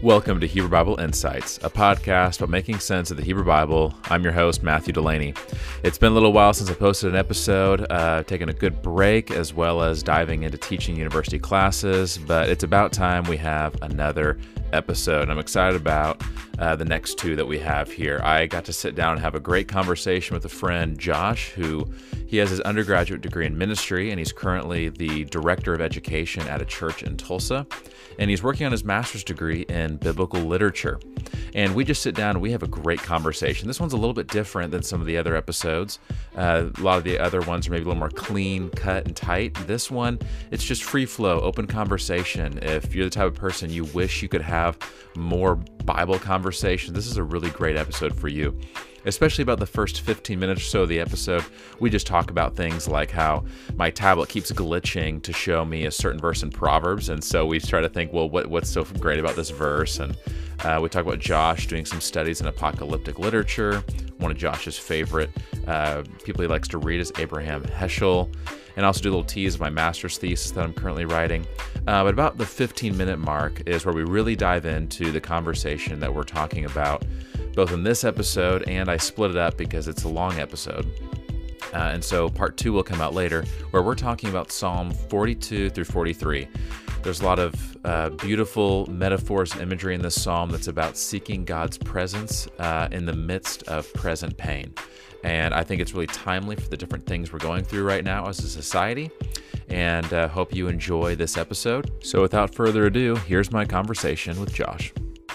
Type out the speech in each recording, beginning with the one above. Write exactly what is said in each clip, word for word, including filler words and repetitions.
Welcome to Hebrew Bible Insights, a podcast about making sense of the Hebrew Bible. I'm your host, Matthew Delaney. It's been a little while since I posted an episode, uh, taking a good break as well as diving into teaching university classes, but it's about time we have another episode. I'm excited about uh, the next two that we have here. I got to sit down and have a great conversation with a friend, Josh, who he has his undergraduate degree in ministry, and he's currently the director of education at a church in Tulsa, and he's working on his master's degree in biblical literature. And we just sit down and we have a great conversation. This one's a little bit different than some of the other episodes. Uh, a lot of the other ones are maybe a little more clean, cut, and tight. This one, it's just free flow, open conversation. If you're the type of person you wish you could have more Bible conversation, this is a really great episode for you. Especially about the first fifteen minutes or so of the episode, we just talk about things like how my tablet keeps glitching to show me a certain verse in Proverbs. And so we try to think, well, what, what's so great about this verse? And uh, we talk about Josh doing some studies in apocalyptic literature. One of Josh's favorite uh, people he likes to read is Abraham Heschel. And I also do a little tease of my master's thesis that I'm currently writing. Uh, but about the fifteen minute mark is where we really dive into the conversation that we're talking about, both in this episode, and I split it up because it's a long episode. Uh, and so part two will come out later, where we're talking about Psalm forty-two through forty-three. There's a lot of uh, beautiful metaphors and imagery in this psalm that's about seeking God's presence uh, in the midst of present pain. And I think it's really timely for the different things we're going through right now as a society. And uh, hope you enjoy this episode. So without further ado, here's my conversation with Josh.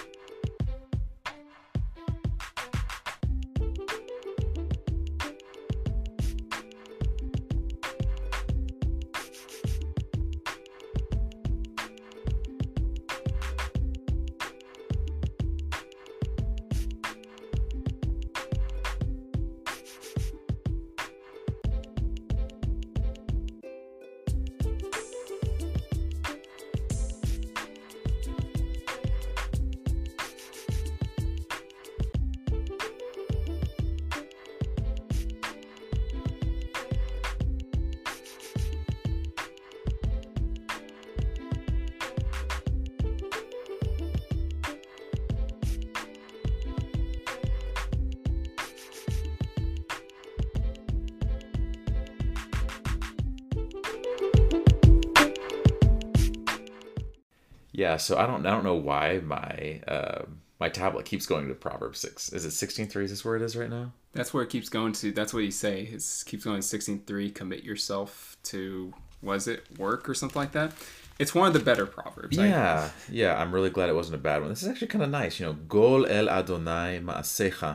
Yeah, so I don't I don't know why my uh, my tablet keeps going to Proverbs six. Is it sixteen three? Is this where it is right now? That's where it keeps going to. That's what you say. It keeps going to sixteen three. Commit yourself to, was it work or something like that? It's one of the better Proverbs. Yeah, I yeah. I'm really glad it wasn't a bad one. This is actually kind of nice. You know, Gol el Adonai ma'asecha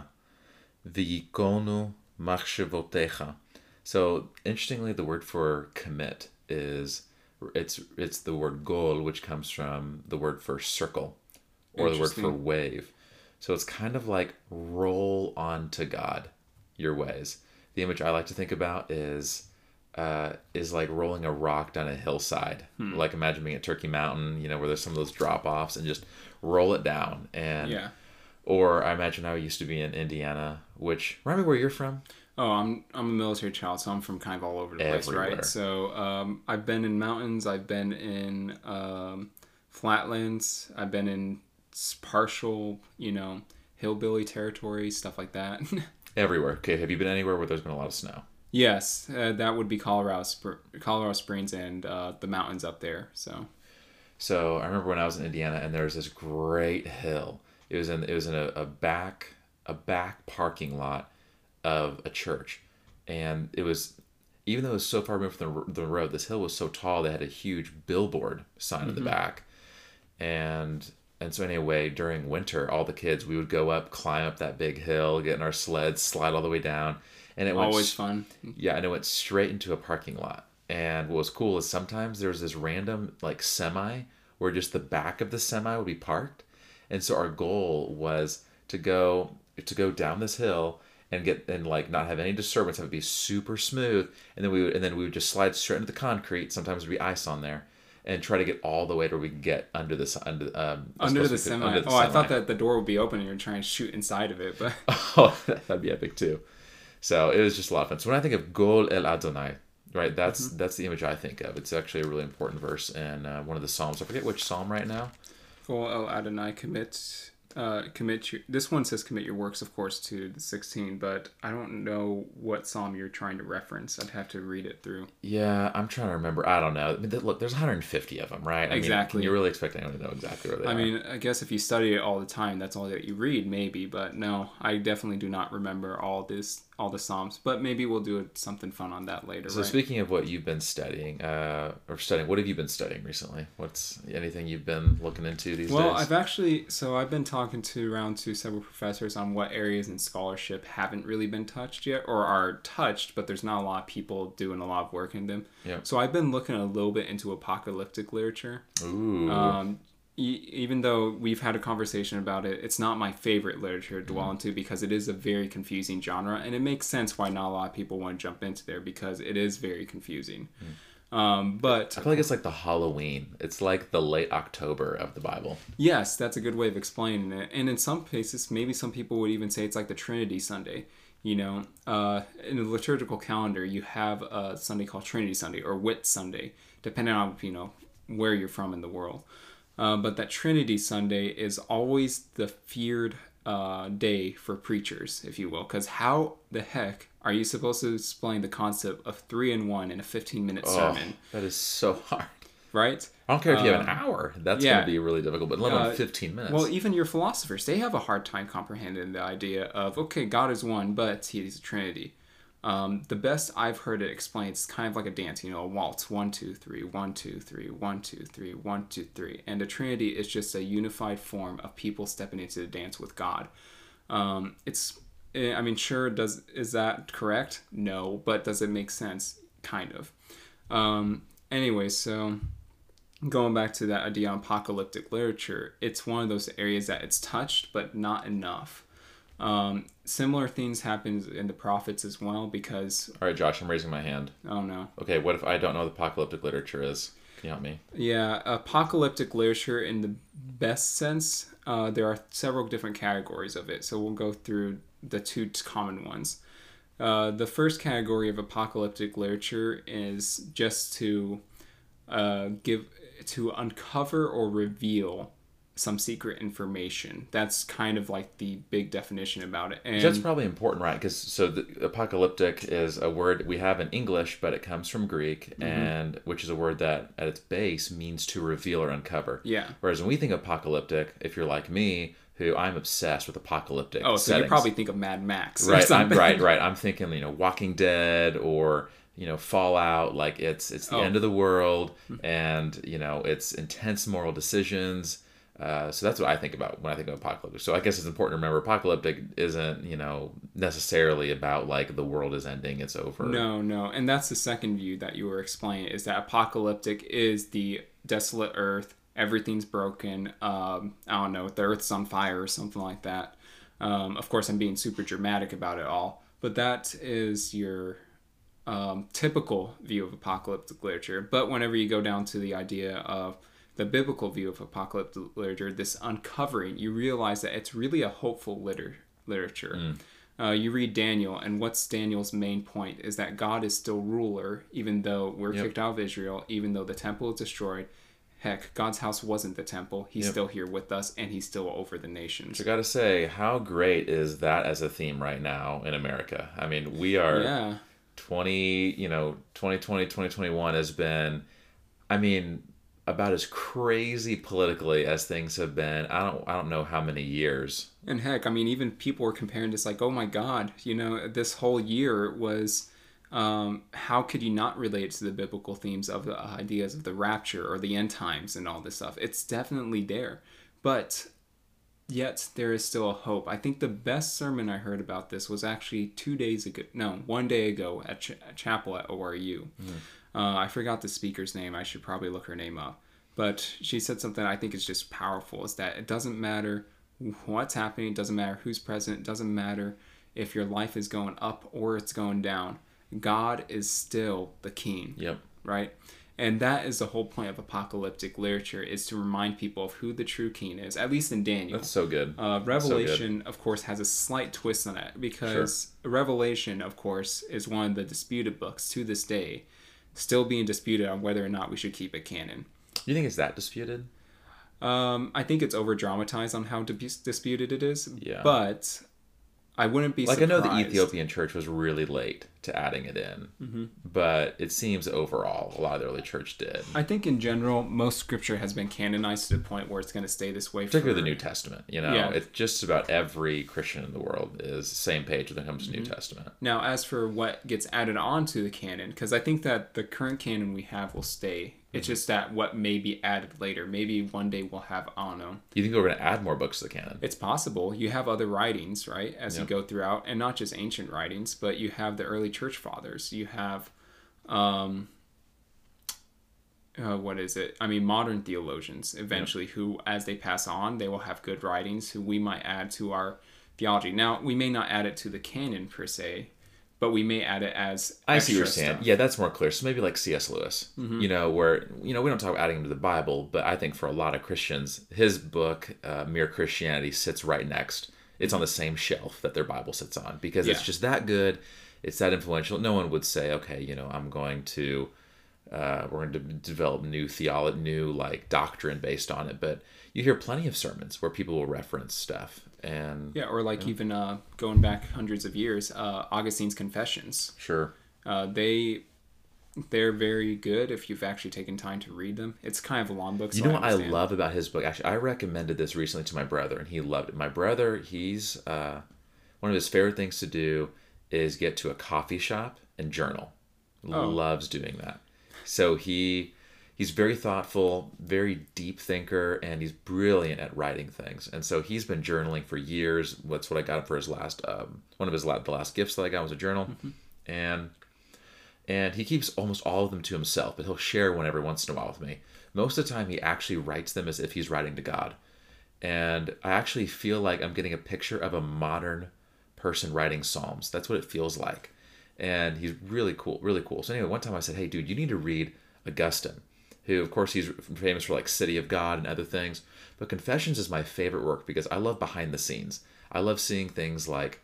v'yikonu machshevotecha. So interestingly, the word for commit is It's it's the word gol, which comes from the word for circle, or the word for wave. So it's kind of like roll on to God your ways. The image I like to think about is uh, is like rolling a rock down a hillside. Hmm. Like imagine being at Turkey Mountain, you know, where there's some of those drop offs, and just roll it down. And yeah. Or I imagine I used to be in Indiana, which remind me where you're from. Oh, I'm I'm a military child, so I'm from kind of all over the place, Everywhere. Right? So um, I've been in mountains, I've been in um, flatlands, I've been in partial, you know, hillbilly territory, stuff like that. Everywhere. Okay, have you been anywhere where there's been a lot of snow? Yes, uh, that would be Colorado, Sp- Colorado Springs and uh, the mountains up there. So, so I remember when I was in Indiana, and there was this great hill. It was in it was in a, a back a back parking lot of a church, and it was, even though it was so far removed from the, the road, this hill was so tall they had a huge billboard sign mm-hmm. in the back. And and so anyway, during winter, all the kids, we would go up, climb up that big hill, get in our sleds, slide all the way down, and it always went, fun. Yeah, and it went straight into a parking lot. And what was cool is sometimes there was this random like semi where just the back of the semi would be parked, and so our goal was to go to go down this hill and get and like not have any disturbance, have it be super smooth, and then we would and then we would just slide straight into the concrete. Sometimes there'd be ice on there, and try to get all the way to where we can get under this under um under the semi. Under the oh, semi. I thought that the door would be open and you're trying to shoot inside of it, but oh, that'd be epic too. So it was just a lot of fun. So when I think of Gol el Adonai, right, that's mm-hmm. that's the image I think of. It's actually a really important verse in uh, one of the Psalms. I forget which Psalm right now. Kol El Adonai commit, uh, commit your, this one says commit your works, of course, to the sixteen, but I don't know what psalm you're trying to reference. I'd have to read it through. Yeah, I'm trying to remember. I don't know. I mean, look, there's one hundred fifty of them, right? I exactly. Mean, can you really expect anyone to know exactly where they I are? I mean, I guess if you study it all the time, that's all that you read, maybe. But no, I definitely do not remember all this, all the psalms. But maybe we'll do something fun on that later. So right? Speaking of what you've been studying, uh, or studying, what have you been studying recently? What's anything you've been looking into these well, days? Well, I've actually, so I've been talking to around to several professors on what areas in scholarship haven't really been touched yet, or are touched, but there's not a lot of people doing a lot of work in them. Yeah. So I've been looking a little bit into apocalyptic literature. Ooh. Um, e- even though we've had a conversation about it, it's not my favorite literature to dwell mm. into because it is a very confusing genre, and it makes sense why not a lot of people want to jump into there because it is very confusing. Mm. Um, but I feel like it's like the Halloween. It's like the late October of the Bible. Yes, that's a good way of explaining it. And in some cases, maybe some people would even say it's like the Trinity Sunday. You know, uh, in the liturgical calendar, you have a Sunday called Trinity Sunday or Whit Sunday, depending on, you know, where you're from in the world. Uh, but that Trinity Sunday is always the feared uh, day for preachers, if you will. Because how the heck are you supposed to explain the concept of three in one in a fifteen-minute oh, sermon? That is so hard. Right? I don't care if you have um, an hour. That's yeah. going to be really difficult, but let alone uh, fifteen minutes. Well, even your philosophers, they have a hard time comprehending the idea of, okay, God is one, but he's a Trinity. Um, the best I've heard it explained, it's kind of like a dance, you know, a waltz. One, two, three, one, two, three, one, two, three, one, two, three. And the Trinity is just a unified form of people stepping into the dance with God. Um, it's, I mean, sure, does is that correct? No, but does it make sense? Kind of. Um, anyway, so going back to that idea on apocalyptic literature, it's one of those areas that it's touched, but not enough. Um, similar things happen in the prophets as well because... All right, Josh, I'm raising my hand. Oh, no. Okay, what if I don't know what apocalyptic literature is? Can you help me? Yeah, apocalyptic literature in the best sense, uh, there are several different categories of it. So we'll go through the two common ones. Uh, the first category of apocalyptic literature is just to uh, give... to uncover or reveal some secret information. That's kind of like the big definition about it. And that's probably important, right? Because so the apocalyptic is a word we have in English, but it comes from Greek, mm-hmm. and which is a word that at its base means to reveal or uncover. Yeah. Whereas when we think apocalyptic, if you're like me, who I'm obsessed with apocalyptic Oh, so settings. You probably think of Mad Max. Right, I'm, right, right. I'm thinking, you know, Walking Dead or, you know, Fallout. Like it's it's the oh. end of the world, and you know, it's intense moral decisions. Uh, so that's what I think about when I think of apocalyptic. So I guess it's important to remember apocalyptic isn't, you know, necessarily about like the world is ending, it's over. No, no. And that's the second view that you were explaining, is that apocalyptic is the desolate earth, everything's broken, um, I don't know, the earth's on fire or something like that. Um, of course, I'm being super dramatic about it all, but that is your um, typical view of apocalyptic literature. But whenever you go down to the idea of the biblical view of apocalyptic literature, this uncovering, you realize that it's really a hopeful liter- literature. Mm. Uh, you read Daniel, and what's Daniel's main point is that God is still ruler, even though we're yep. kicked out of Israel, even though the temple is destroyed. Heck, God's house wasn't the temple. He's yep. still here with us, and he's still over the nations. I gotta say, how great is that as a theme right now in America? I mean, we are yeah. twenty, you know, twenty twenty, twenty twenty-one has been, I mean, about as crazy politically as things have been. I don't I don't know how many years. And heck, I mean, even people were comparing this like, oh my God, you know, this whole year was, um, how could you not relate to the biblical themes of the ideas of the rapture or the end times and all this stuff? It's definitely there. But yet there is still a hope. I think the best sermon I heard about this was actually two days ago, no, one day ago at, Ch- at chapel at O R U. Mm. Uh, I forgot the speaker's name. I should probably look her name up. But she said something I think is just powerful, is that it doesn't matter what's happening. It doesn't matter who's present. It doesn't matter if your life is going up or it's going down. God is still the king. Yep. Right? And that is the whole point of apocalyptic literature, is to remind people of who the true king is, at least in Daniel. That's so good. Uh, Revelation, so good. Of course, has a slight twist on that, because sure. Revelation, of course, is one of the disputed books to this day, still being disputed on whether or not we should keep it canon. You think it's that disputed? Um, I think it's over dramatized on how dis- disputed it is. Yeah. But I wouldn't be like surprised. I know the Ethiopian church was really late to adding it in, mm-hmm. but it seems overall a lot of the early church did. I think in general, most scripture has been canonized to the point where it's going to stay this way. Particularly for... the New Testament. You know, yeah. it's just about every Christian in the world is the same page when it comes to mm-hmm. New Testament. Now, as for what gets added on to the canon, because I think that the current canon we have will stay. It's just that what may be added later. Maybe one day we'll have Anno. You think we're going to add more books to the canon? It's possible. You have other writings, right, as yep. you go throughout, and not just ancient writings, but you have the early church fathers. You have, um, uh, what is it? I mean, modern theologians eventually, yep. who, as they pass on, they will have good writings who we might add to our theology. Now, we may not add it to the canon per se, but we may add it as I see what you're saying. Yeah, that's more clear. So maybe like C S Lewis, mm-hmm. you know, where, you know, we don't talk about adding him to the Bible, but I think for a lot of Christians, his book, uh, Mere Christianity, sits right next. It's on the same shelf that their Bible sits on because yeah. it's just that good. It's that influential. No one would say, okay, you know, I'm going to, uh, we're going to develop new theology, new like doctrine based on it. But you hear plenty of sermons where people will reference stuff. And yeah, or like you know. even uh, going back hundreds of years, uh, Augustine's Confessions. Sure. Uh, they, they're very good if you've actually taken time to read them. It's kind of a long book. So you know I what I understand. love about his book? Actually, I recommended this recently to my brother, and he loved it. My brother, he's uh, one of his favorite things to do is get to a coffee shop and journal. Oh. Loves doing that. So he... He's very thoughtful, very deep thinker, and he's brilliant at writing things. And so he's been journaling for years. That's what I got him for his last, um, one of his last, the last gifts that I got was a journal. Mm-hmm. And and he keeps almost all of them to himself, but he'll share one every once in a while with me. Most of the time, he actually writes them as if he's writing to God. And I actually feel like I'm getting a picture of a modern person writing Psalms. That's what it feels like. And he's really cool, really cool. So anyway, one time I said, hey, dude, you need to read Augustine, who, of course, he's famous for like City of God and other things. But Confessions is my favorite work because I love behind the scenes. I love seeing things like,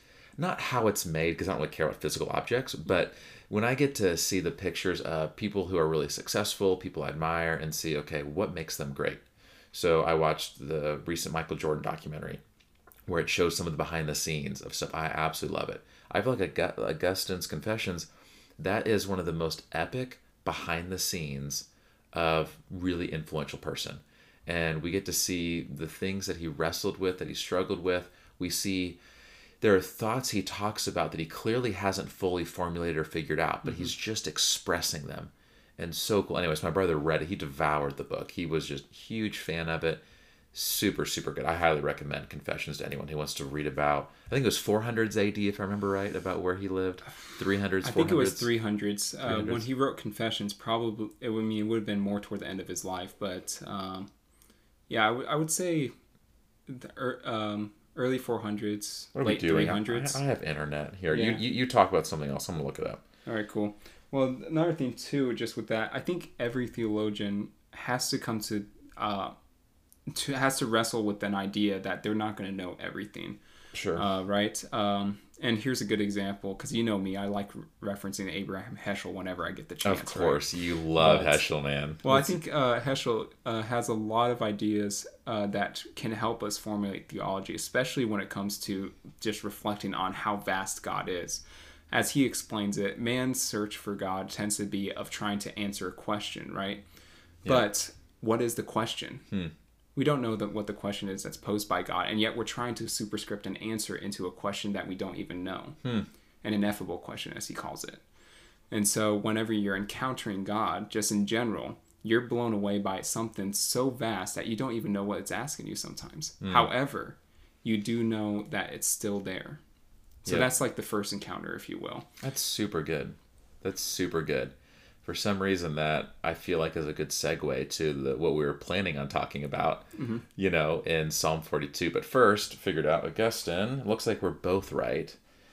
not how it's made, because I don't really care about physical objects, but when I get to see the pictures of people who are really successful, people I admire, and see, okay, what makes them great? So I watched the recent Michael Jordan documentary where it shows some of the behind the scenes of stuff. I absolutely love it. I feel like Augustine's Confessions, that is one of the most epic behind the scenes of really influential person. And we get to see the things that he wrestled with, that he struggled with. We see there are thoughts he talks about that he clearly hasn't fully formulated or figured out, but mm-hmm. he's just expressing them. And so cool. Anyways, my brother read it. He devoured the book. He was just a huge fan of it. Super, super good. I highly recommend Confessions to anyone who wants to read about, I think it was four hundreds A D, if I remember right, about where he lived. three hundreds, I four hundreds. think it was three hundreds. Uh, when he wrote Confessions, probably, it would, I mean, it would have been more toward the end of his life. But, um, yeah, I, w- I would say the, er, um, early four hundreds, what are late we doing? three hundreds. I, I have internet here. Yeah. You, you you talk about something else. I'm going to look it up. All right, cool. Well, another thing, too, just with that, I think every theologian has to come to... Uh, To, has to wrestle with an idea that they're not going to know everything. Sure. Uh, right? Um, and here's a good example, because you know me, I like re- referencing Abraham Heschel whenever I get the chance. Of course, right? You love but, Heschel, man. Well, Let's... I think uh, Heschel uh, has a lot of ideas uh, that can help us formulate theology, especially when it comes to just reflecting on how vast God is. As he explains it, man's search for God tends to be of trying to answer a question, right? Yeah. But what is the question? Hmm. We don't know that what the question is that's posed by God, and yet we're trying to superscript an answer into a question that we don't even know. Hmm. An ineffable question, as he calls it. And so whenever you're encountering God, just in general, you're blown away by something so vast that you don't even know what it's asking you sometimes. Hmm. However, you do know that it's still there. So yep. That's like the first encounter, if you will. That's super good. That's super good. For some reason, that I feel like is a good segue to the, what we were planning on talking about, mm-hmm. you know, in Psalm forty-two. But first, figured out Augustine. Looks like we're both right.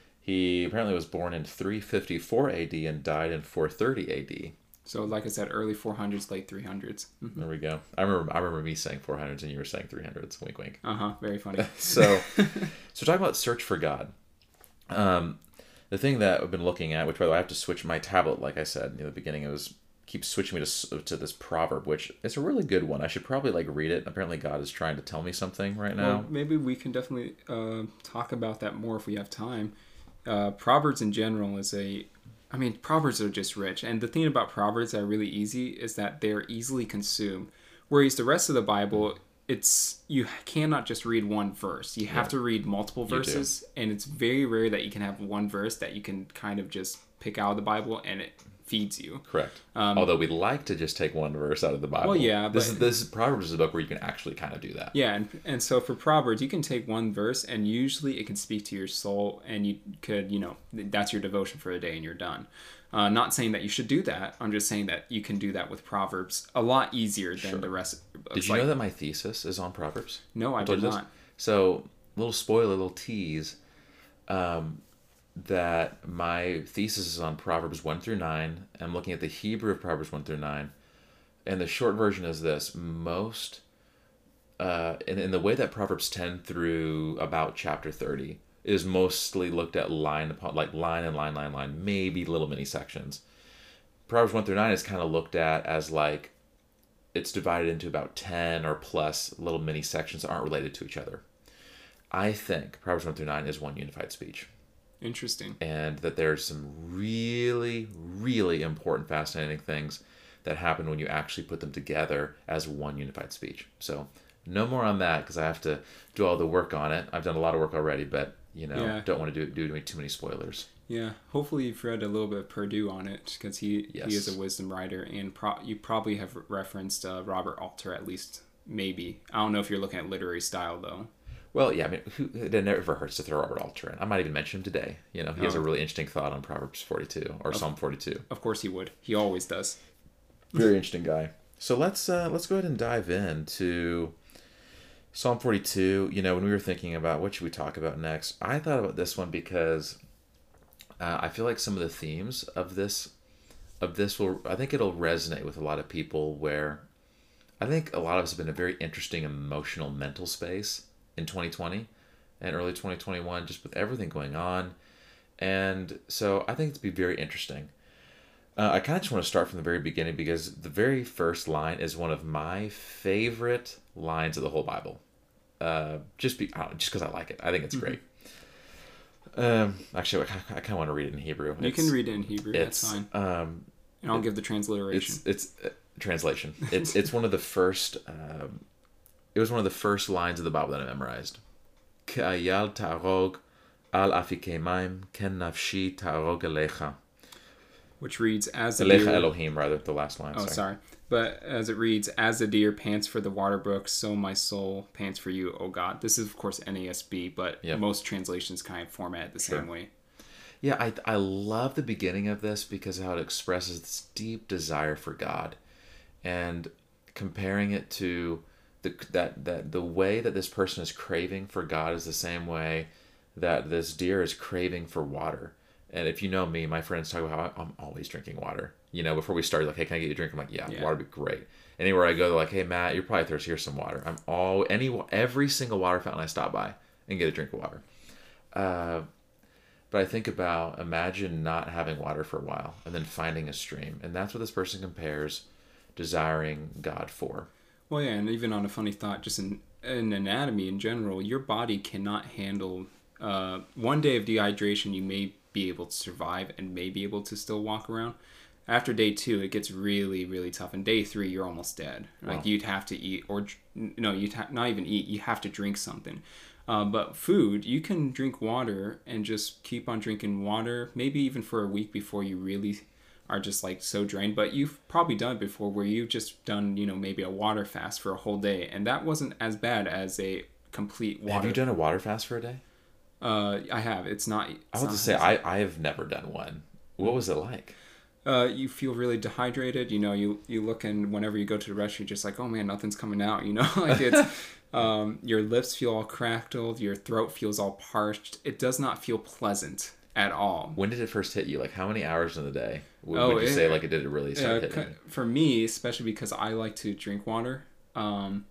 He apparently was born in three fifty-four A D and died in four thirty A D. So, like I said, early four hundreds, late three hundreds. Mm-hmm. There we go. I remember I remember me saying four hundreds and you were saying three hundreds. Wink, wink. Uh-huh. Very funny. so, so talking about search for God. Um... The thing that I've been looking at, which by the way I have to switch my tablet, like I said in the beginning, it was keeps switching me to to this proverb, which is a really good one. I should probably like read it. Apparently, God is trying to tell me something right now. Well, maybe we can definitely uh, talk about that more if we have time. Uh, Proverbs in general is a, I mean, Proverbs are just rich. And the thing about Proverbs that are really easy is that they're easily consumed. Whereas the rest of the Bible, it's you cannot just read one verse. You have yeah. to read multiple verses, and it's very rare that you can have one verse that you can kind of just pick out of the Bible and it feeds you. Correct. Um, Although we'd like to just take one verse out of the Bible. Well, yeah. This is this is, Proverbs is a book where you can actually kind of do that. Yeah, and, and so for Proverbs, you can take one verse, and usually it can speak to your soul, and you could, you know, that's your devotion for the day, and you're done. Uh, not saying that you should do that. I'm just saying that you can do that with Proverbs a lot easier than sure. the rest of the books. Did you like, know that my thesis is on Proverbs? No, I, I did not. This? So, little spoiler, little tease, um, that my thesis is on Proverbs one through nine. I'm looking at the Hebrew of Proverbs one through nine. And the short version is this. Most, uh, in, in the way that Proverbs ten through about chapter thirty is mostly looked at line upon like line and line, line, line, maybe little mini sections. Proverbs one through nine is kind of looked at as like it's divided into about ten or plus little mini sections that aren't related to each other. I think Proverbs one through nine is one unified speech. Interesting. And that there's some really, really important, fascinating things that happen when you actually put them together as one unified speech. So no more on that because I have to do all the work on it. I've done a lot of work already, but you know, yeah. don't want to do do too many spoilers. Yeah, hopefully you've read a little bit of Purdue on it because he yes. he is a wisdom writer, and pro- you probably have referenced uh, Robert Alter at least, maybe. I don't know if you're looking at literary style though. Well, yeah, I mean, who, it never hurts to throw Robert Alter in. I might even mention him today. You know, he oh. has a really interesting thought on Proverbs forty-two or of, Psalm forty-two. Of course he would. He always does. Very interesting guy. So let's uh, let's go ahead and dive into Psalm forty-two. You know, when we were thinking about what should we talk about next, I thought about this one because uh, I feel like some of the themes of this of this will I think it'll resonate with a lot of people. Where I think a lot of us have been in a very interesting emotional mental space in twenty twenty and early twenty twenty-one, just with everything going on, and so I think it'd be very interesting. Uh, I kind of just want to start from the very beginning because the very first line is one of my favorite lines of the whole Bible. Uh, just be, I don't know, just because I like it. I think it's great. Um, actually, I, I kind of want to read it in Hebrew. You it's, can read it in Hebrew. That's fine. Um, and I'll it, give the transliteration. It's, it's uh, translation. It's it's one of the first. Um, it was one of the first lines of the Bible that I memorized. K'ayal ta'arog al afike maim ken nafshi ta'arog elecha. Which reads, as the Elecha deer... Elohim, rather, the last line. Oh, sorry. sorry. But as it reads, as the deer pants for the water brook, so my soul pants for you, O God. This is, of course, N A S B, but yep. most translations kind of format it the sure. same way. Yeah, I I love the beginning of this because of how it expresses this deep desire for God. And comparing it to the that, that the way that this person is craving for God is the same way that this deer is craving for water. And if you know me, my friends talk about how I'm always drinking water. You know, before we start, like, hey, can I get you a drink? I'm like, yeah, yeah. water would be great. Anywhere I go, they're like, hey, Matt, you're probably thirsty. Here's some water. I'm all any every single water fountain I stop by and get a drink of water. Uh, but I think about imagine not having water for a while and then finding a stream, and that's what this person compares desiring God for. Well, yeah, and even on a funny thought, just in, in anatomy in general, your body cannot handle uh, one day of dehydration. You may be able to survive and may be able to still walk around. After day two, it gets really, really tough. And day three, you're almost dead. Like wow. you'd have to eat, or no, you'd ha- not even eat. You have to drink something. Uh, but food, you can drink water and just keep on drinking water, maybe even for a week before you really are just like so drained. But you've probably done it before where you've just done, you know, maybe a water fast for a whole day. And that wasn't as bad as a complete water. Have you done a water fast for a day? Uh, I have. It's not. It's I want to say I I have never done one. What was it like? Uh, you feel really dehydrated. You know, you you look and whenever you go to the restroom, you're just like, oh man, nothing's coming out. You know, like it's um, your lips feel all crackled, your throat feels all parched. It does not feel pleasant at all. When did it first hit you? Like how many hours in the day would, oh, would you it, say like it did it really start uh, hitting? For me, especially because I like to drink water. Um,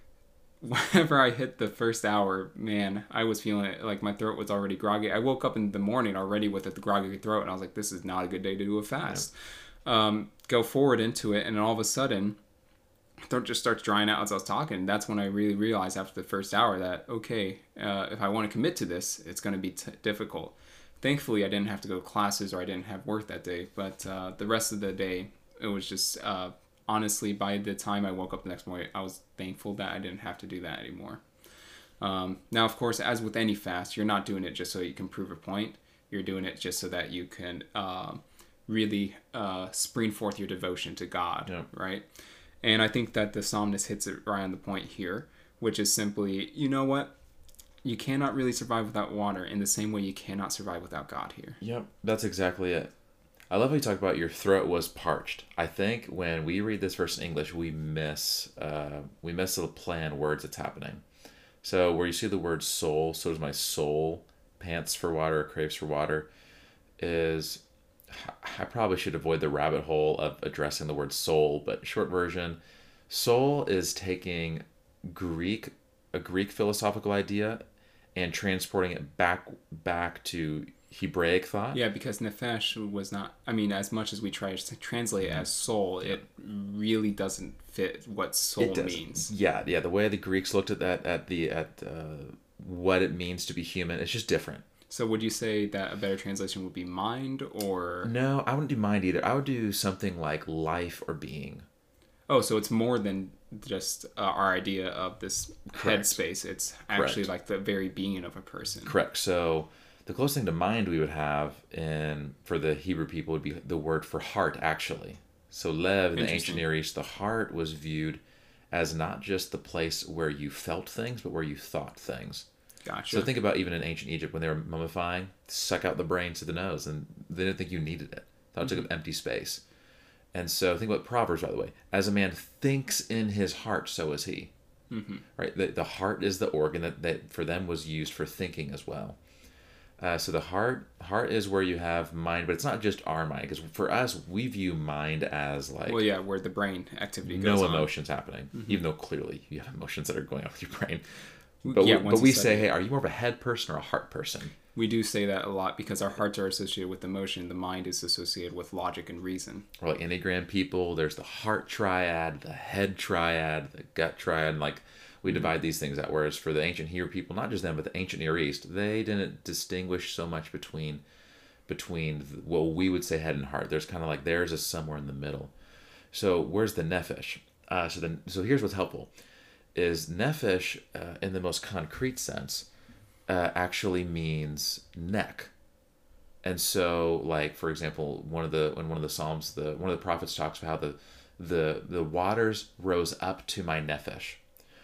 Whenever I hit the first hour, man, I was feeling it. Like my throat was already groggy. I woke up in the morning already with a groggy throat, and I was like, "This is not a good day to do a fast." um, go forward into it, and all of a sudden, my throat just starts drying out as I was talking. That's when I really realized after the first hour that, okay, uh, if I want to commit to this, it's going to be t- difficult. Thankfully, I didn't have to go to classes or I didn't have work that day. But uh, the rest of the day, it was just, uh, honestly, by the time I woke up the next morning, I was thankful that I didn't have to do that anymore. Um, now, of course, as with any fast, you're not doing it just so you can prove a point. You're doing it just so that you can uh, really uh, spring forth your devotion to God, yeah. right? And I think that the psalmist hits it right on the point here, which is simply, you know what? You cannot really survive without water in the same way you cannot survive without God here. Yep, that's exactly it. I love how you talk about your throat was parched. I think when we read this verse in English, we miss uh, we miss the play on words that's happening. So where you see the word soul, so does my soul pants for water or craves for water, is I probably should avoid the rabbit hole of addressing the word soul, but short version, soul is taking Greek a Greek philosophical idea and transporting it back back to Hebraic thought. Yeah, because nefesh was not, I mean, as much as we try to translate it as soul, it really doesn't fit what soul means. Yeah, yeah, the way the Greeks looked at that, at the at uh, what it means to be human, it's just different. So would you say that a better translation would be mind, or? No, I wouldn't do mind either. I would do something like life or being. Oh, so it's more than just uh, our idea of this headspace. It's actually Correct. Like the very being of a person. Correct. So the closest thing to mind we would have in for the Hebrew people would be the word for heart, actually. So lev in the ancient Near East, the heart was viewed as not just the place where you felt things, but where you thought things. Gotcha. So think about even in ancient Egypt when they were mummifying, suck out the brain to the nose, and they didn't think you needed it. Thought it mm-hmm. took up empty space. And so think about Proverbs, by the way. As a man thinks in his heart, so is he. Mm-hmm. Right? The, the heart is the organ that, that for them was used for thinking as well. Uh, so the heart heart is where you have mind, but it's not just our mind. Because for us, we view mind as like... Well, yeah, where the brain activity goes no on. No emotions happening. Mm-hmm. Even though clearly you have emotions that are going on with your brain. But yeah, we, but we say, hey, are you more of a head person or a heart person? We do say that a lot because our hearts are associated with emotion. The mind is associated with logic and reason. Or like Enneagram people, there's the heart triad, the head triad, the gut triad. Like we mm-hmm. divide these things out. Whereas for the ancient Hebrew people, not just them, but the ancient Near East, they didn't distinguish so much between between what we would say head and heart. There's kind of like theirs is somewhere in the middle. So where's the nephesh? Uh, so then, so here's what's helpful. Is nephesh, uh, in the most concrete sense, uh, actually means neck. And so, like, for example, one of the in one of the Psalms, the one of the prophets talks about how the the the waters rose up to my nephesh.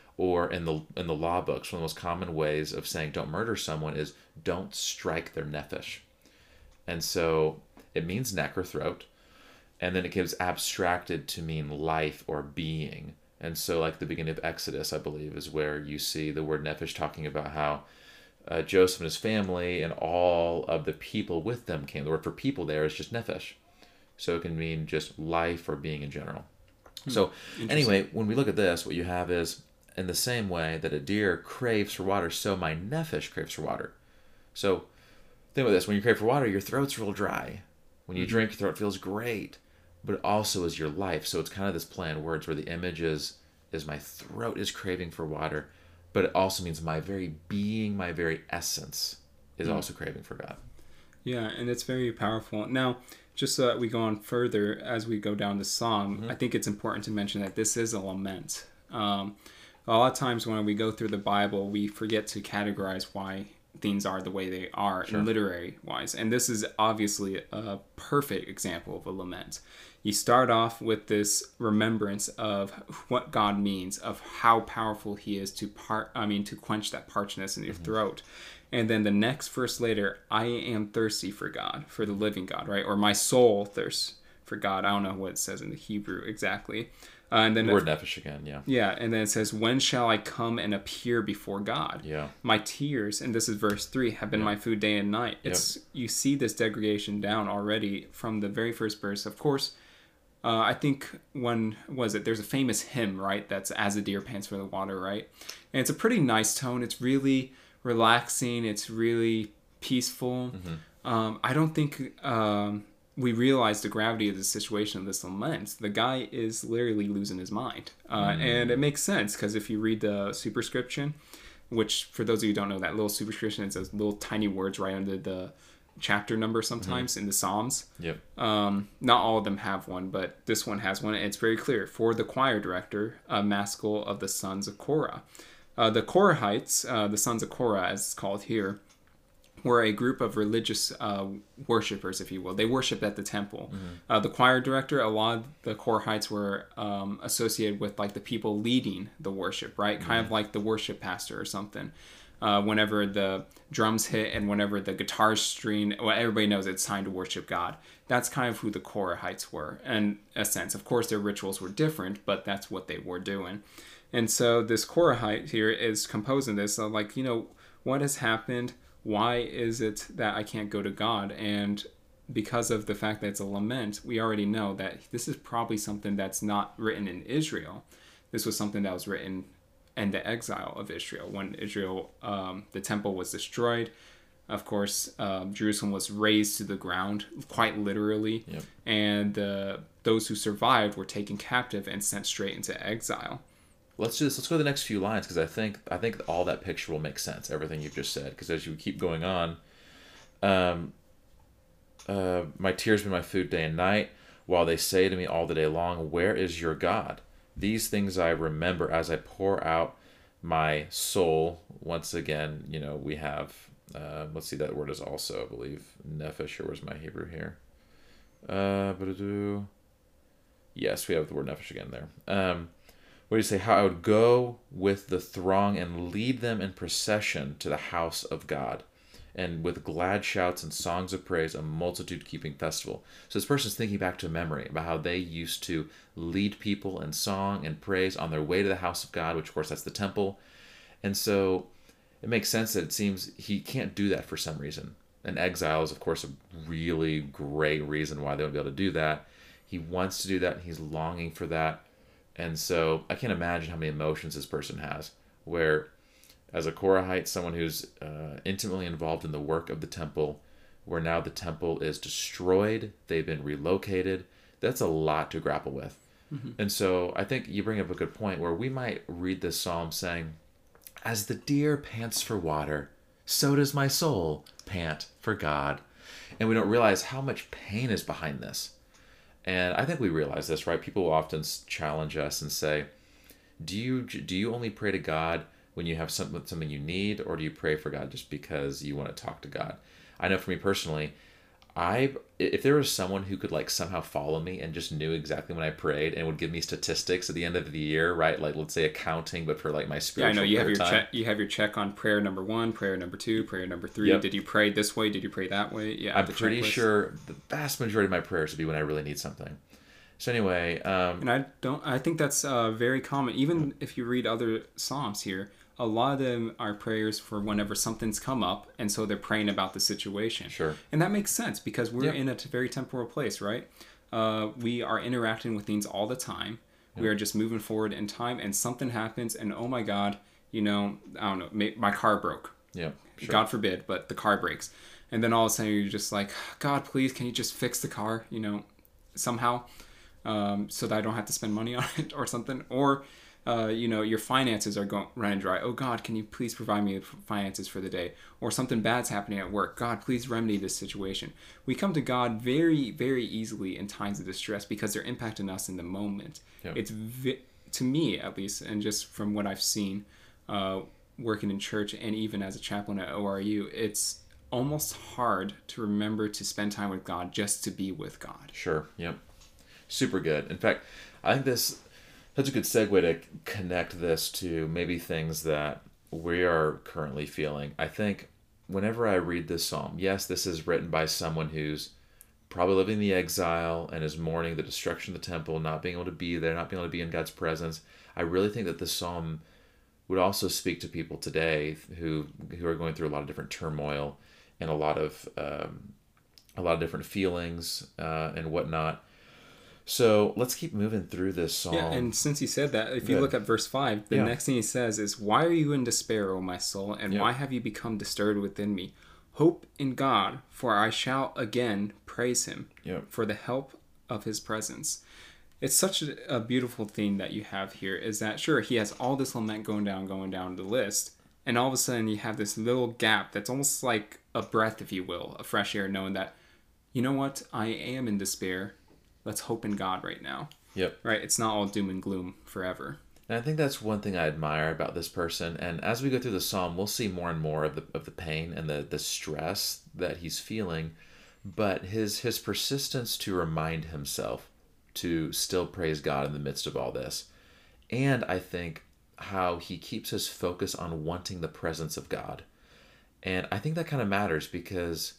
Or in the in the law books, one of the most common ways of saying don't murder someone is don't strike their nephesh. And so it means neck or throat, and then it gives abstracted to mean life or being. And so, like the beginning of Exodus, I believe, is where you see the word nephesh talking about how uh, Joseph and his family and all of the people with them came. The word for people there is just nephesh. So it can mean just life or being in general. Hmm. So anyway, when we look at this, what you have is, in the same way that a deer craves for water, so my nephesh craves for water. So think about this. When you crave for water, your throat's real dry. When you mm-hmm. drink, your throat feels great. But it also is your life. So it's kind of this play on words where the image is, is my throat is craving for water, but it also means my very being, my very essence is mm. also craving for God. Yeah, and it's very powerful. Now, just so that we go on further as we go down the psalm, mm-hmm. I think it's important to mention that this is a lament. Um, a lot of times when we go through the Bible, we forget to categorize why things are the way they are, sure. literary wise. And this is obviously a perfect example of a lament. You start off with this remembrance of what God means, of how powerful he is to part, I mean, to quench that parchness in your mm-hmm. throat. And then the next verse later, I am thirsty for God, for the living God, right? Or my soul thirsts for God. I don't know what it says in the Hebrew exactly. Uh, and then the word nephesh again, yeah. Yeah, and then it says, when shall I come and appear before God? Yeah. My tears, and this is verse three, have been yeah. my food day and night. It's yep. You see this degradation down already from the very first verse. Of course, uh, I think when, was it, there's a famous hymn, right, that's as a deer pants for the water, right? And it's a pretty nice tone. It's really relaxing. It's really peaceful. Mm-hmm. Um, I don't think um, we realize the gravity of the situation of this lament, the guy is literally losing his mind. Uh, mm. And it makes sense, because if you read the superscription, which for those of you who don't know, that little superscription, it says little tiny words right under the chapter number sometimes mm-hmm. in the Psalms. Yep. Um, not all of them have one, but this one has one. And it's very clear. For the choir director, a maskil of the sons of Korah. Uh, the Korahites, uh, the sons of Korah, as it's called here, were a group of religious uh, worshippers, if you will. They worshiped at the temple. Mm-hmm. Uh, the choir director, a lot of the Korahites were um, associated with like the people leading the worship, right? Mm-hmm. Kind of like the worship pastor or something. Uh, whenever the drums hit and whenever the guitars string, well, everybody knows it's time to worship God. That's kind of who the Korahites were, in a sense. Of course, their rituals were different, but that's what they were doing. And so this Korahite here is composing this, so like, you know, what has happened? Why is it that I can't go to God? And because of the fact that it's a lament, we already know that this is probably something that's not written in Israel. This was something that was written in the exile of Israel. When Israel, um, the temple was destroyed, of course, um, Jerusalem was razed to the ground, quite literally. Yep. And uh, those who survived were taken captive and sent straight into exile. Let's just let's go to the next few lines, because I think I think all that picture will make sense. Everything you've just said, because as you keep going on, um, uh, my tears be my food day and night, while they say to me all the day long, "Where is your God?" These things I remember as I pour out my soul. Once again, you know, we have uh, let's see, that word is also, I believe, nephesh. Or where's my Hebrew here? Uh, yes, we have the word nephesh again there. Um. What do you say? How I would go with the throng and lead them in procession to the house of God, and with glad shouts and songs of praise, a multitude keeping festival. So this person's thinking back to a memory about how they used to lead people in song and praise on their way to the house of God, which of course that's the temple. And so it makes sense that it seems he can't do that for some reason. And exile is of course a really great reason why they would be able to do that. He wants to do that. He's longing for that. And so I can't imagine how many emotions this person has, where as a Korahite, someone who's uh, intimately involved in the work of the temple, where now the temple is destroyed, they've been relocated, that's a lot to grapple with. Mm-hmm. And so I think you bring up a good point where we might read this psalm saying, as the deer pants for water, so does my soul pant for God. And we don't realize how much pain is behind this. And I think we realize this, right? People will often challenge us and say, do you do you only pray to God when you have something, something you need, or do you pray for God just because you want to talk to God? I know for me personally, I if there was someone who could like somehow follow me and just knew exactly when I prayed and would give me statistics at the end of the year, right? Like let's say accounting, but for like my spiritual. Yeah, I know you have your time. check. You have your check on prayer number one, prayer number two, prayer number three. Yep. Did you pray this way? Did you pray that way? Yeah, I'm pretty sure the vast majority of my prayers would be when I really need something. So anyway, um, and I don't. I think that's uh, very common. Even if you read other psalms here, a lot of them are prayers for whenever something's come up, and so they're praying about the situation. Sure. And that makes sense because we're yep. in a very temporal place, right? Uh, we are interacting with things all the time. Yep. We are just moving forward in time, and something happens, and oh my God, you know, I don't know, my car broke. Yeah. Sure. God forbid, but the car breaks. And then all of a sudden you're just like, God, please, can you just fix the car, you know, somehow, um, so that I don't have to spend money on it or something. Or, uh, you know, your finances are going running dry. Oh, God, can you please provide me with finances for the day? Or something bad's happening at work. God, please remedy this situation. We come to God very, very easily in times of distress because they're impacting us in the moment. Yep. It's, vi- to me at least, and just from what I've seen, uh, working in church and even as a chaplain at O R U, it's almost hard to remember to spend time with God just to be with God. Sure. Yep. Super good. In fact, I think this that's a good segue to connect this to maybe things that we are currently feeling. I think whenever I read this psalm, yes, this is written by someone who's probably living in the exile and is mourning the destruction of the temple, not being able to be there, not being able to be in God's presence. I really think that this psalm would also speak to people today who who are going through a lot of different turmoil and a lot of um, a lot of different feelings uh, and whatnot. So let's keep moving through this psalm. Yeah, and since you said that, if Good. you look at verse five, the yeah. next thing he says is, "Why are you in despair, O my soul, and yep. why have you become disturbed within me? Hope in God, for I shall again praise him yep. for the help of his presence. It's such a, a beautiful thing that you have here, is that, sure, he has all this lament going down, going down the list, and all of a sudden you have this little gap that's almost like a breath, if you will, a fresh air, knowing that, you know what, I am in despair. Let's hope in God right now. Yep. Right? It's not all doom and gloom forever. And I think that's one thing I admire about this person. And as we go through the psalm, we'll see more and more of the of the pain and the, the stress that he's feeling. But his his persistence to remind himself to still praise God in the midst of all this. And I think how he keeps his focus on wanting the presence of God. And I think that kind of matters, because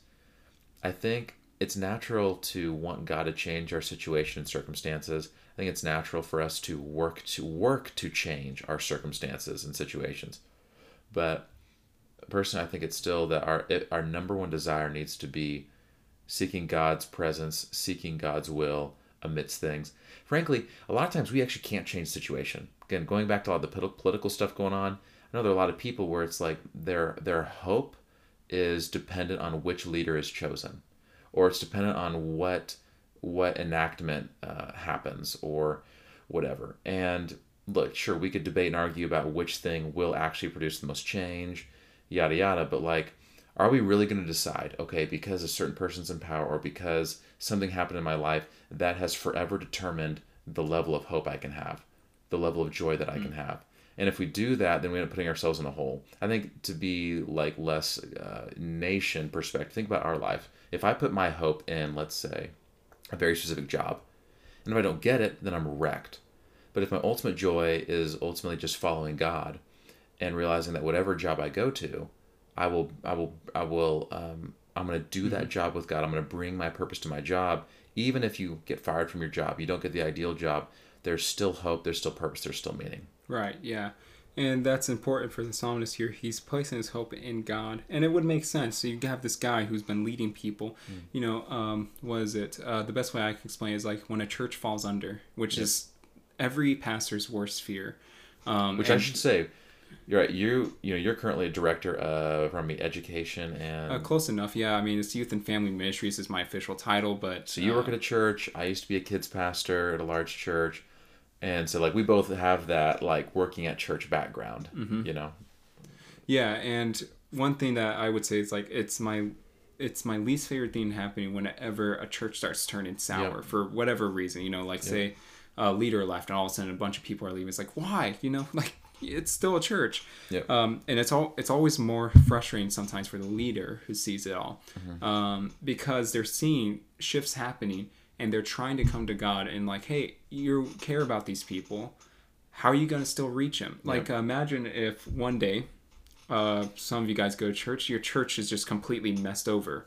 I think it's natural to want God to change our situation and circumstances. I think it's natural for us to work to work to change our circumstances and situations. But personally, I think it's still that our it, our number one desire needs to be seeking God's presence, seeking God's will amidst things. Frankly, a lot of times we actually can't change the situation. Again, going back to all the political stuff going on, I know there are a lot of people where it's like their their hope is dependent on which leader is chosen, or it's dependent on what what enactment uh, happens or whatever. And look, sure, we could debate and argue about which thing will actually produce the most change, yada yada, but like, are we really going to decide, okay, because a certain person's in power or because something happened in my life, that has forever determined the level of hope I can have, the level of joy that I mm. can have? And if we do that, then we end up putting ourselves in a hole. I think to be like less uh, nation perspective, think about our life. If I put my hope in, let's say, a very specific job, and if I don't get it, then I'm wrecked. But if my ultimate joy is ultimately just following God and realizing that whatever job I go to, I will, I will, I will, um, I'm going to do that job with God. I'm going to bring my purpose to my job. Even if you get fired from your job, you don't get the ideal job, there's still hope, there's still purpose, there's still meaning. Right, yeah. And that's important for the psalmist here. He's placing his hope in God. And it would make sense. So you have this guy who's been leading people. Mm. You know, um, what is it? Uh, the best way I can explain is like when a church falls under, which yes. is every pastor's worst fear. Um, which and, I should say, you're right. You you know you're currently a director of from education and uh, close enough. Yeah, I mean it's youth and family ministries is my official title, but so you uh, work at a church. I used to be a kids pastor at a large church. And so, like, we both have that, like, working at church background, mm-hmm. you know? Yeah, and one thing that I would say is, like, it's my it's my least favorite thing happening whenever a church starts turning sour yep. for whatever reason. You know, like, yep. say a leader left and all of a sudden a bunch of people are leaving. It's like, why? You know, like, it's still a church. Yep. Um, and it's all it's always more frustrating sometimes for the leader who sees it all. Mm-hmm. Um, because they're seeing shifts happening. And they're trying to come to God and like, hey, you care about these people. How are you going to still reach them? Like, yeah. uh, imagine if one day, uh, some of you guys go to church, your church is just completely messed over.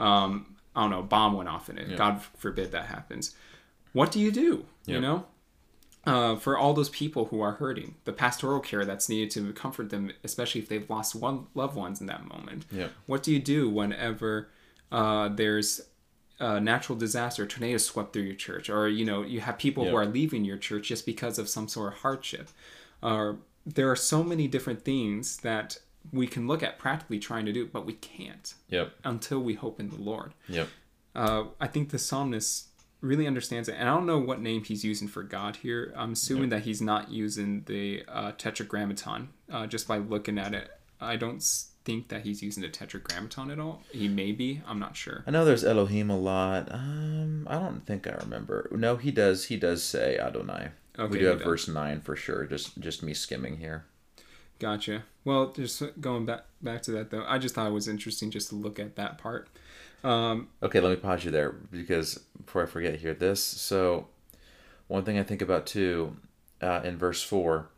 Um, I don't know, a bomb went off in it. Yeah. God forbid that happens. What do you do? Yeah. You know, uh, for all those people who are hurting, the pastoral care that's needed to comfort them, especially if they've lost one loved ones in that moment. Yeah. What do you do whenever uh, there's Uh, natural disaster, tornado swept through your church, or you know you have people yep. who are leaving your church just because of some sort of hardship? Uh, there are so many different things that we can look at practically trying to do, but we can't yep. until we hope in the Lord. Yep. Uh, I think the psalmist really understands it, and I don't know what name he's using for God here. I'm assuming yep. that he's not using the uh, tetragrammaton. Uh, just by looking at it, I don't think that he's using the tetragrammaton at all. He may be. I'm not sure. I know there's Elohim a lot. Um, I don't think I remember. No, he does. He does say Adonai. Okay, we do have does. verse nine for sure. Just just me skimming here. Gotcha. Well, just going back back to that though, I just thought it was interesting just to look at that part. Um, okay, let me pause you there because before I forget here, this. So one thing I think about too, uh, in verse four.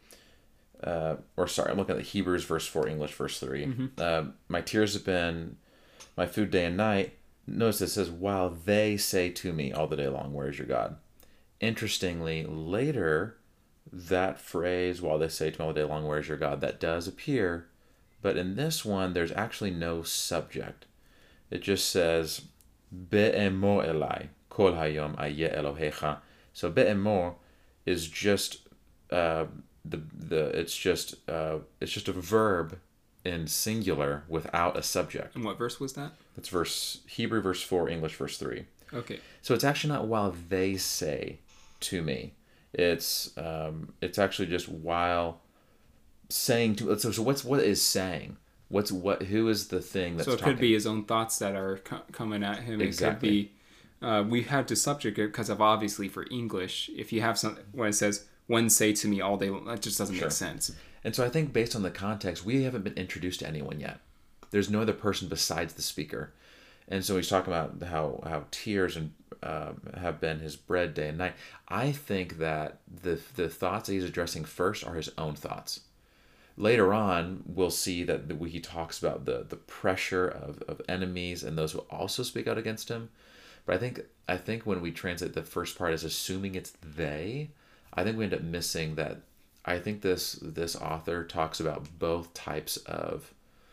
Uh, or sorry, I'm looking at the Hebrews verse four, English verse three. Mm-hmm. Uh, my tears have been my food day and night. Notice it says, while they say to me all the day long, where is your God? Interestingly, later, that phrase, while they say to me all the day long, where is your God? That does appear. But in this one, there's actually no subject. It just says, Be'emo Elai, kol hayom aye Elohecha. So Be'emo is just... Uh, The the it's just uh it's just a verb in singular without a subject. And what verse was that? That's verse Hebrew verse four, English verse three. Okay. So it's actually not while they say to me. It's um, it's actually just while saying to. So, so what's what is saying? What's what? Who is the thing that's so it talking? could be his own thoughts that are co- coming at him. Exactly. It could be. Uh, we had to subject it because of obviously for English, if you have something when it says "when say to me all day," that just doesn't sure. make sense. And so I think based on the context, we haven't been introduced to anyone yet. There's no other person besides the speaker. And so he's talking about how, how tears and um, have been his bread day and night. I think that the the thoughts that he's addressing first are his own thoughts. Later on, we'll see that the, he talks about the, the pressure of, of enemies and those who also speak out against him. But I think I think when we translate the first part as assuming it's they, I think we end up missing that. I think this this author talks about both types of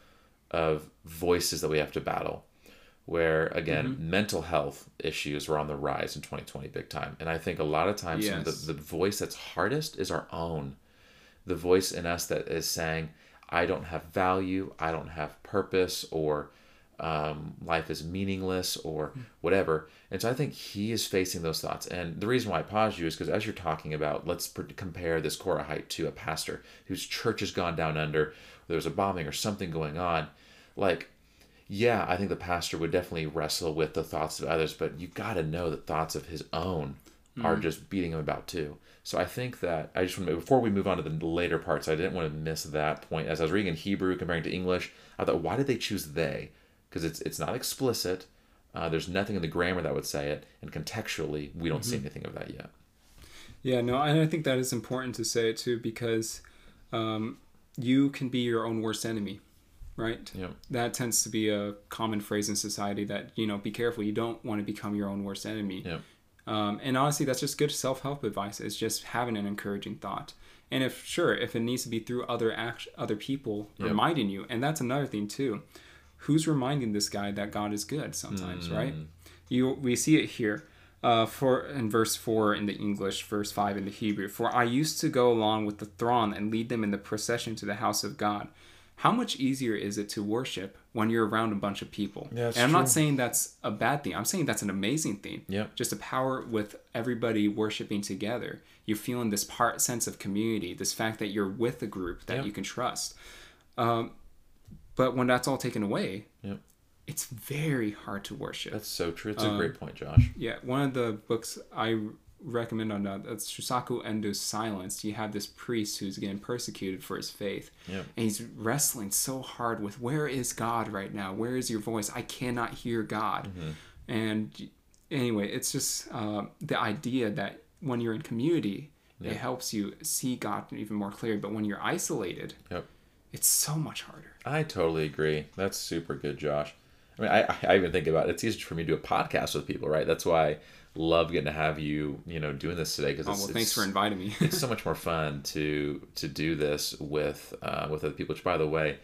of voices that we have to battle. Where, again, mm-hmm. mental health issues are on the rise in twenty twenty big time. And I think a lot of times yes. the, the voice that's hardest is our own. The voice in us that is saying, I don't have value, I don't have purpose, or um, life is meaningless, or whatever. And so I think he is facing those thoughts. And the reason why I paused you is because as you're talking about, let's pr- compare this Korahite to a pastor whose church has gone down under, there's a bombing or something going on. Like, yeah, I think the pastor would definitely wrestle with the thoughts of others, but you got to know that thoughts of his own mm. are just beating him about too. So I think that I just want to, before we move on to the later parts, I didn't want to miss that point. As I was reading in Hebrew comparing to English, I thought, why did they choose they? Because it's it's not explicit. Uh, there's nothing in the grammar that would say it, and contextually, we don't mm-hmm. see anything of that yet. Yeah, no, and I think that is important to say it too, because um, you can be your own worst enemy. Right? Yeah. That tends to be a common phrase in society that, you know, be careful. You don't want to become your own worst enemy. Yeah. Um, and honestly, that's just good self-help advice. It's just having an encouraging thought. And if, sure, if it needs to be through other act- other people yep. reminding you, and that's another thing too. Who's reminding this guy that God is good sometimes, mm. right? You We see it here. Uh, for in verse four in the English, verse five in the Hebrew. For I used to go along with the throng and lead them in the procession to the house of God. How much easier is it to worship when you're around a bunch of people? Yeah, and I'm true. not saying that's a bad thing. I'm saying that's an amazing thing. Yep. Just a power with everybody worshiping together. You're feeling this part sense of community, this fact that you're with a group that yep. you can trust. Um, but when that's all taken away, yep. it's very hard to worship. That's so true. It's um, a great point, Josh. Yeah, one of the books I recommend on that, that's Shusaku Endo's Silence. You have this priest who's getting persecuted for his faith. Yep. And he's wrestling so hard with, where is God right now? Where is your voice? I cannot hear God. Mm-hmm. And anyway, it's just uh, the idea that when you're in community, yep. it helps you see God even more clearly. But when you're isolated, yep. it's so much harder. I totally agree. That's super good, Josh. I mean, I, I even think about it. It's easy for me to do a podcast with people, right? That's why I love getting to have you, you know, doing this today. Because oh, well, thanks for inviting me. It's so much more fun to to do this with uh, with other people. Which, by the way,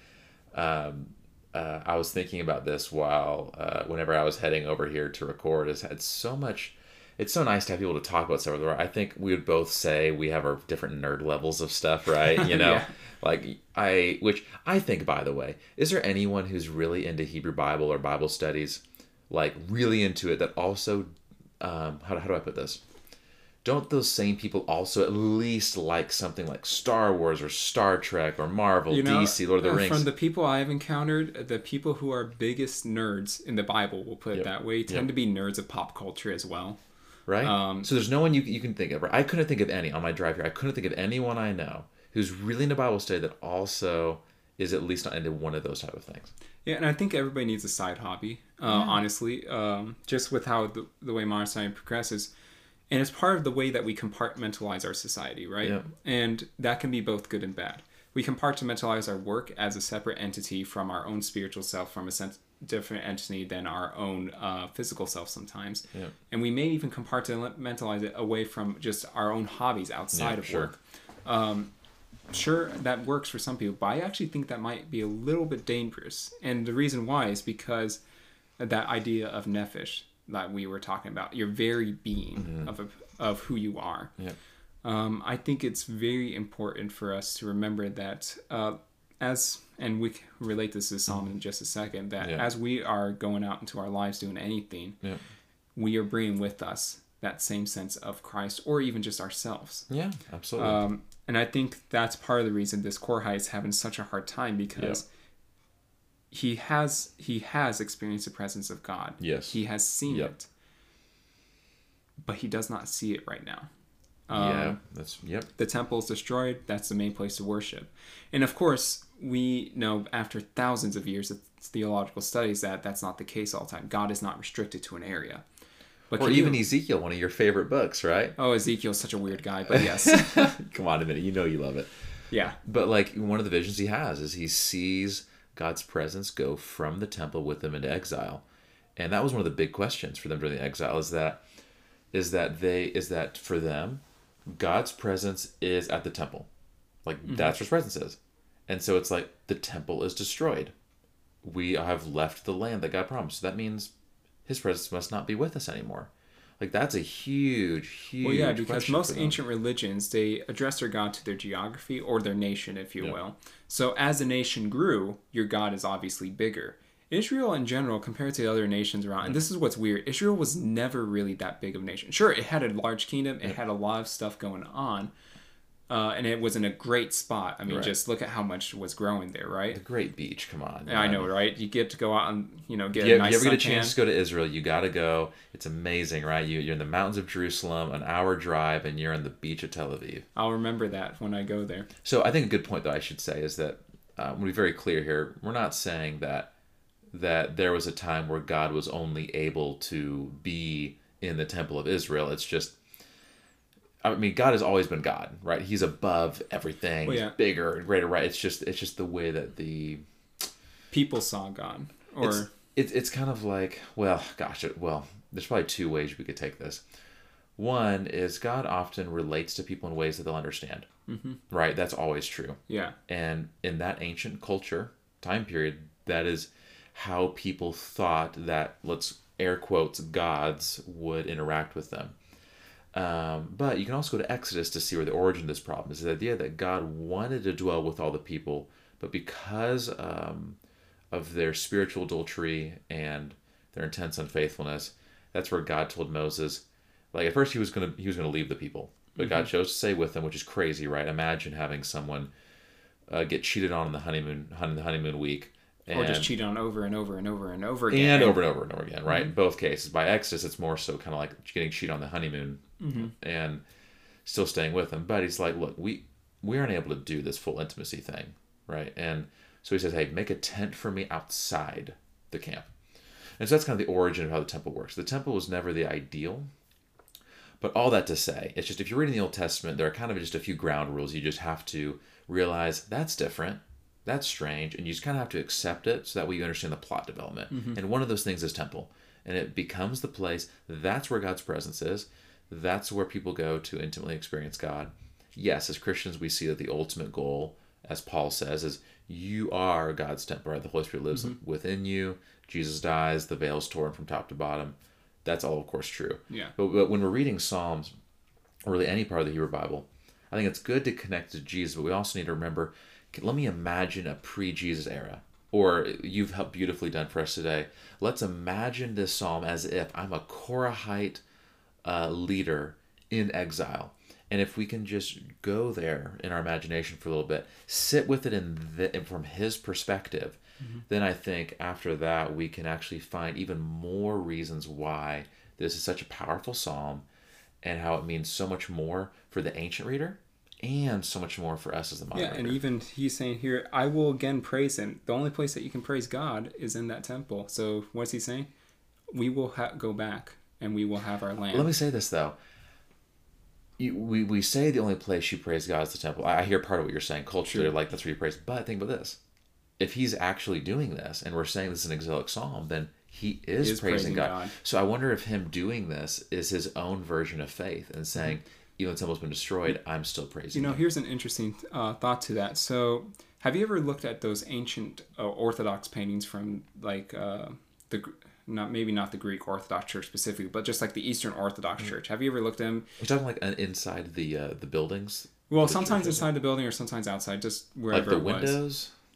um, uh, I was thinking about this while uh, whenever I was heading over here to record. It's had so much. It's so nice to have people to talk about stuff. I think we would both say we have our different nerd levels of stuff, right? You know, yeah. like I, which I think, by the way, is there anyone who's really into Hebrew Bible or Bible studies, like really into it, that also, um, how, how do I put this? Don't those same people also at least like something like Star Wars or Star Trek or Marvel, you know, D C, Lord of the Rings? From the people I've encountered, the people who are biggest nerds in the Bible, we'll put it yep. that way, tend yep. to be nerds of pop culture as well. Right? Um, so there's no one you you can think of. Right? I couldn't think of any on my drive here. I couldn't think of anyone I know who's really into Bible study that also is at least not into one of those type of things. Yeah, and I think everybody needs a side hobby, uh, yeah. honestly, um, just with how the, the way modern society progresses. And it's part of the way that we compartmentalize our society, right? Yeah. And that can be both good and bad. We compartmentalize our work as a separate entity from our own spiritual self, from a sense different entity than our own uh, physical self sometimes. Yeah. And we may even compartmentalize it away from just our own hobbies outside yeah, of sure. work. Um, sure, that works for some people, but I actually think that might be a little bit dangerous. And the reason why is because that idea of nephesh that we were talking about, your very being mm-hmm. of, of who you are. Yeah. Um, I think it's very important for us to remember that uh, as, and we can relate this to Psalm in just a second, that yeah. as we are going out into our lives doing anything, yeah. we are bringing with us that same sense of Christ, or even just ourselves. Yeah, absolutely. Um, and I think that's part of the reason this Korah is having such a hard time, because yep. he has he has experienced the presence of God. Yes. He has seen yep. it, but he does not see it right now. Um, yeah, that's yep. The temple is destroyed. That's the main place to worship, and of course, we know after thousands of years of theological studies that that's not the case all the time. God is not restricted to an area. But or even you, Ezekiel, one of your favorite books, right? Oh, Ezekiel's such a weird guy, but yes. Come on a minute, you know you love it. Yeah. But like one of the visions he has is he sees God's presence go from the temple with them into exile, and that was one of the big questions for them during the exile. Is that is that they is that for them, God's presence is at the temple, like mm-hmm. that's where His presence is, and so it's like the temple is destroyed. We have left the land that God promised. So that means His presence must not be with us anymore. Like that's a huge, huge. Well, yeah, because most ancient religions, they address their God to their geography or their nation, if you yeah. will. So as the nation grew, your God is obviously bigger. Israel in general, compared to the other nations around, and this is what's weird, Israel was never really that big of a nation. Sure, it had a large kingdom, it yeah. had a lot of stuff going on, uh, and it was in a great spot. I mean, right. just look at how much was growing there, right? The great beach, come on. I know, right? You get to go out and, you know, get you, a nice You ever suntan. get a chance to go to Israel, you got to go. It's amazing, right? You, you're in the mountains of Jerusalem, an hour drive, and you're on the beach of Tel Aviv. I'll remember that when I go there. So I think a good point, though, I should say, is that, uh, I want to be very clear here, we're not saying that that there was a time where God was only able to be in the temple of Israel. It's just, I mean, God has always been God, right? He's above everything. Well, yeah. He's bigger and greater, right? It's just, it's just the way that the people saw God, or it's, it's, it's kind of like, well, gosh, it, well, there's probably two ways we could take this. One is God often relates to people in ways that they'll understand, mm-hmm. right? That's always true. Yeah. And in that ancient culture time period, that is how people thought that, let's air quotes, gods would interact with them. Um, but you can also go to Exodus to see where the origin of this problem is. The idea that God wanted to dwell with all the people, but because um, of their spiritual adultery and their intense unfaithfulness, that's where God told Moses, like at first he was gonna he was gonna leave the people, but mm-hmm. God chose to stay with them, which is crazy, right? Imagine having someone uh, get cheated on in the honeymoon on the honeymoon week. And, or just cheat on over and over and over and over again. And over and over and over again, right? Mm-hmm. In both cases. By Exodus, it's more so kind of like getting cheated on the honeymoon mm-hmm. and still staying with him. But he's like, look, we, we aren't able to do this full intimacy thing, right? And so he says, hey, make a tent for me outside the camp. And so that's kind of the origin of how the temple works. The temple was never the ideal. But all that to say, it's just if you're reading the Old Testament, there are kind of just a few ground rules. You just have to realize that's different. That's strange, and you just kind of have to accept it so that way you understand the plot development. Mm-hmm. And one of those things is temple, and it becomes the place, that's where God's presence is. That's where people go to intimately experience God. Yes, as Christians, we see that the ultimate goal, as Paul says, is you are God's temple, right? The Holy Spirit lives mm-hmm. within you. Jesus dies, the veil's torn from top to bottom. That's all, of course, true. Yeah. But, but when we're reading Psalms, or really any part of the Hebrew Bible, I think it's good to connect to Jesus, but we also need to remember, let me imagine a pre-Jesus era, or you've helped beautifully done for us today. Let's imagine this psalm as if I'm a Korahite uh, leader in exile. And if we can just go there in our imagination for a little bit, sit with it in the, from his perspective, mm-hmm. then I think after that we can actually find even more reasons why this is such a powerful psalm and how it means so much more for the ancient reader and so much more for us as the modern Yeah, reader. And even he's saying here, I will again praise him. The only place that you can praise God is in that temple. So what's he saying? We will ha- go back and we will have our land. Let me say this, though. You, we, we say the only place you praise God is the temple. I, I hear part of what you're saying. Culturally, like, that's where you praise. But think about this. If he's actually doing this, and we're saying this is an exilic psalm, then he is, he is praising, praising God. God. So I wonder if him doing this is his own version of faith and saying, mm-hmm. even though the temple's been destroyed, I'm still praising You know, him. Here's an interesting uh, thought to that. So have you ever looked at those ancient uh, Orthodox paintings from, like, uh, the... not maybe not the Greek Orthodox Church specifically, but just like the Eastern Orthodox mm-hmm. Church. Have you ever looked at them? You're talking like uh, inside the uh, the buildings? Well, the sometimes inside the building or sometimes outside, just wherever like the it was. windows?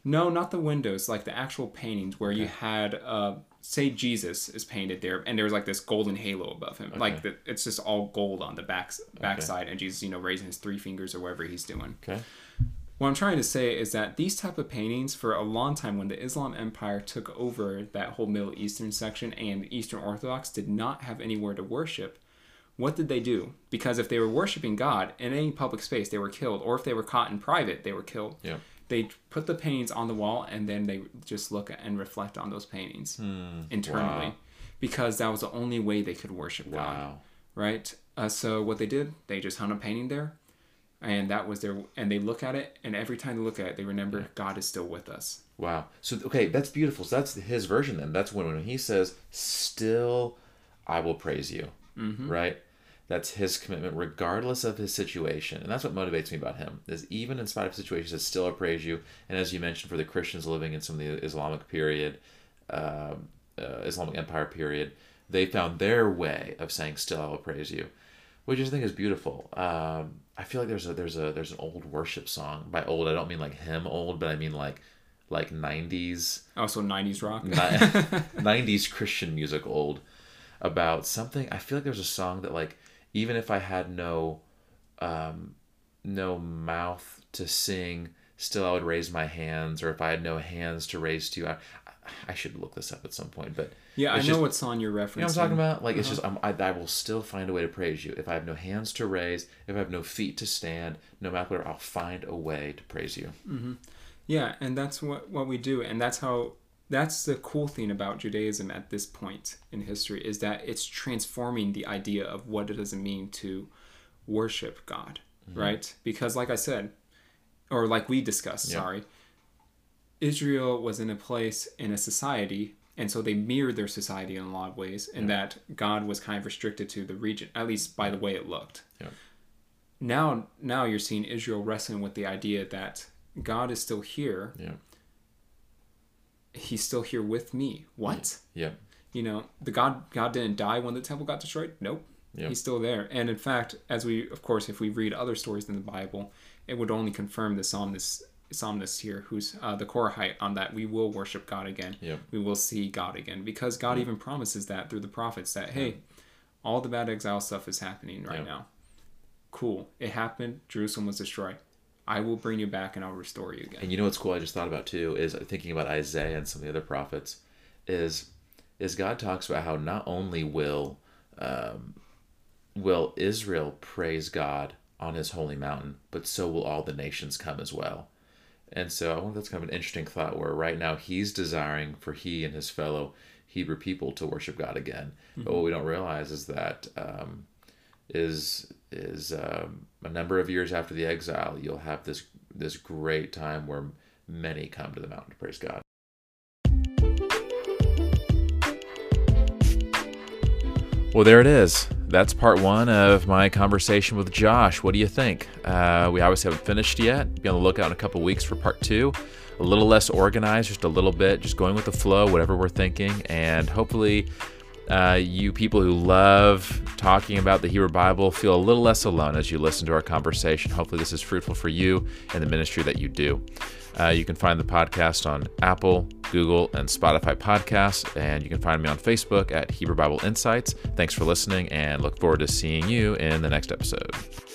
No, not the windows, like the actual paintings where okay. you had, uh, say Jesus is painted there, and there's like this golden halo above him. Okay. Like the, it's just all gold on the back backside, okay. and Jesus, you know, raising his three fingers or whatever he's doing. Okay. What I'm trying to say is that these type of paintings, for a long time, when the Islam Empire took over that whole Middle Eastern section, and Eastern Orthodox did not have anywhere to worship, what did they do? Because if they were worshiping God in any public space, they were killed. Or if they were caught in private, they were killed. Yeah. They put the paintings on the wall, and then they just look at and reflect on those paintings hmm. internally. Wow. Because that was the only way they could worship wow. God. Right? Uh, so what they did, they just hung a painting there. And that was their, and they look at it, and every time they look at it, they remember God is still with us. Wow. So, okay, that's beautiful. So that's his version then. That's when, when he says, still I will praise you, mm-hmm. right? That's his commitment regardless of his situation. And that's what motivates me about him, is even in spite of situations, he says, still I praise you. And as you mentioned, for the Christians living in some of the Islamic period, uh, uh, Islamic Empire period, they found their way of saying, still I will praise you, which I think is beautiful. Um, I feel like there's a there's a there's an old worship song. By old, I don't mean like him old, but I mean like like nineties. Oh, so nineties rock. nineties Christian music old, about something. I feel like there's a song that, like, even if I had no um, no mouth to sing, still I would raise my hands. Or if I had no hands to raise to you, I, I should look this up at some point, but yeah, I know just, what song you're referencing. You know what I'm talking about? Like, uh-huh. it's just, I'm, I, I will still find a way to praise you. If I have no hands to raise, if I have no feet to stand, no matter what, I'll find a way to praise you. Mm-hmm. Yeah, and that's what, what we do. And that's how, that's the cool thing about Judaism at this point in history, is that it's transforming the idea of what it does mean to worship God, mm-hmm. right? Because like I said, or like we discussed, yeah. sorry, Israel was in a place, in a society, and so they mirrored their society in a lot of ways, in yeah. that God was kind of restricted to the region, at least by the way it looked. Yeah. Now, now you're seeing Israel wrestling with the idea that God is still here. Yeah. He's still here with me. What? Yeah. You know, the God God didn't die when the temple got destroyed. Nope. Yeah. He's still there. And in fact, as we, of course, if we read other stories in the Bible, it would only confirm the psalmist. psalmist here, who's uh, the Korahite, on that we will worship God again. Yep. We will see God again, because God yep. even promises that through the prophets, that hey, yep. all the bad exile stuff is happening right yep. now. Cool. It happened. Jerusalem was destroyed. I will bring you back and I'll restore you again. And you know what's cool? I just thought about too, is thinking about Isaiah and some of the other prophets, is is God talks about how not only will um, will Israel praise God on his holy mountain, but so will all the nations come as well. And so I think that's kind of an interesting thought, where right now he's desiring for he and his fellow Hebrew people to worship God again. Mm-hmm. But what we don't realize is that um, is is um, a number of years after the exile, you'll have this this great time where many come to the mountain to praise God. Well, there it is. That's part one of my conversation with Josh. What do you think? Uh, we obviously haven't finished yet. Be on the lookout in a couple weeks for part two. A little less organized, just a little bit, just going with the flow, whatever we're thinking. And hopefully uh, you people who love talking about the Hebrew Bible feel a little less alone as you listen to our conversation. Hopefully this is fruitful for you and the ministry that you do. Uh, you can find the podcast on Apple, Google, and Spotify podcasts, and you can find me on Facebook at Hebrew Bible Insights. Thanks for listening, and look forward to seeing you in the next episode.